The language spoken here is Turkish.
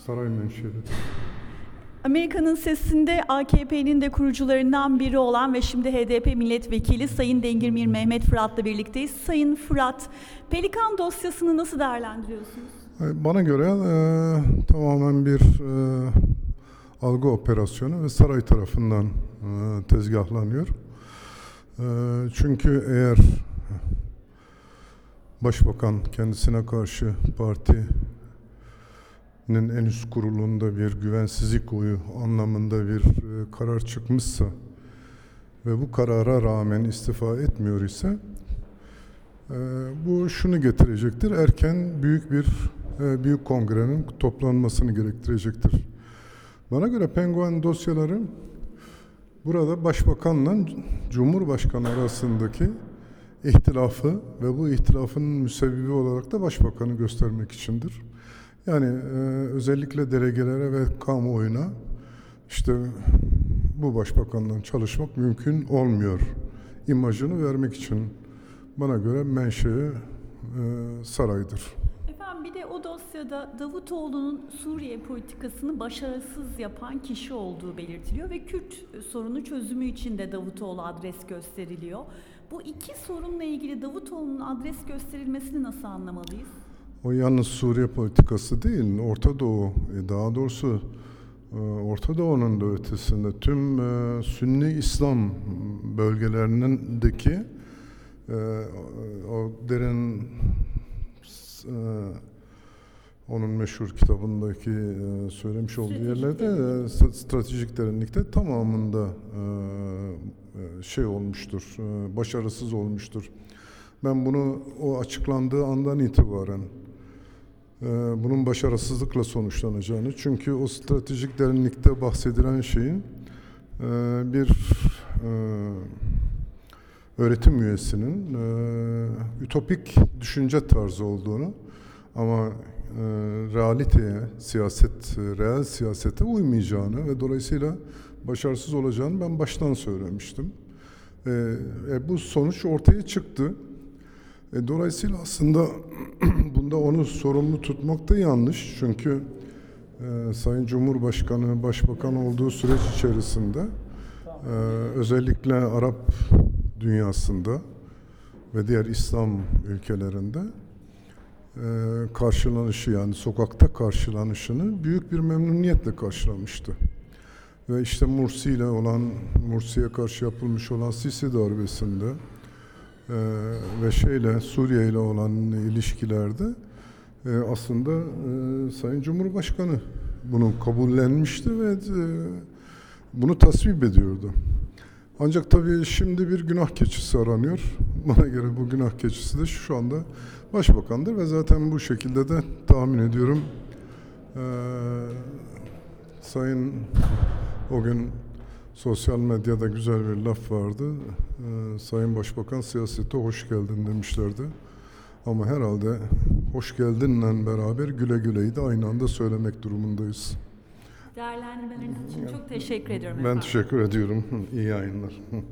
saray menşeli. Amerika'nın Sesi'nde AKP'nin de kurucularından biri olan ve şimdi HDP milletvekili Sayın Dengirmir Mehmet Fırat'la birlikteyiz. Sayın Fırat, Pelikan dosyasını nasıl değerlendiriyorsunuz? Bana göre tamamen bir algı operasyonu ve saray tarafından tezgahlanıyor. Çünkü eğer Başbakan kendisine karşı partinin en üst kurulunda bir güvensizlik oyu anlamında bir karar çıkmışsa ve bu karara rağmen istifa etmiyor ise bu şunu getirecektir: erken büyük kongrenin toplanmasını gerektirecektir. Bana göre penguen dosyaları burada Başbakanla Cumhurbaşkanı arasındaki ihtilafı ve bu ihtilafın müsebbibi olarak da Başbakanı göstermek içindir. Yani özellikle delegelere ve kamuoyuna işte bu Başbakanla çalışmak mümkün olmuyor imajını vermek için bana göre menşei saraydır. Efendim, bir de o dosyada Davutoğlu'nun Suriye politikasını başarısız yapan kişi olduğu belirtiliyor ve Kürt sorunu çözümü için de Davutoğlu adres gösteriliyor. Bu iki sorunla ilgili Davutoğlu'nun adres gösterilmesini nasıl anlamalıyız? O yalnız Suriye politikası değil, Orta Doğu, daha doğrusu Orta Doğu'nun da ötesinde tüm Sünni İslam bölgelerindeki o derin onun meşhur kitabındaki söylemiş olduğu yerlerde stratejik derinlikte tamamında olmuştur, başarısız olmuştur. Ben bunu o açıklandığı andan itibaren bunun başarısızlıkla sonuçlanacağını, çünkü o stratejik derinlikte bahsedilen şeyin bir öğretim üyesinin ütopik düşünce tarzı olduğunu ama realiteye, reel siyasete uymayacağını ve dolayısıyla başarısız olacağını ben baştan söylemiştim. Bu sonuç ortaya çıktı. Dolayısıyla aslında bunda onu sorumlu tutmak da yanlış. Çünkü Sayın Cumhurbaşkanı, Başbakan olduğu süreç içerisinde özellikle Arap dünyasında ve diğer İslam ülkelerinde karşılanışı, yani sokakta karşılanışını büyük bir memnuniyetle karşılamıştı. Ve işte Mursi'ye karşı yapılmış olan Sisi darbesinde ve Suriye ile olan ilişkilerde aslında Sayın Cumhurbaşkanı bunu kabullenmişti ve bunu tasvip ediyordu. Ancak tabii şimdi bir günah keçisi aranıyor. Bana göre bu günah keçisi de şu anda Başbakan'dır ve zaten bu şekilde de tahmin ediyorum Sayın, o gün sosyal medyada güzel bir laf vardı. Sayın Başbakan siyasete hoş geldin demişlerdi. Ama herhalde hoş geldinle beraber güle güleyi de aynı anda söylemek durumundayız. Değerlendirmeleriniz için çok teşekkür ediyorum Ben efendim. teşekkür ediyorum. İyi yayınlar.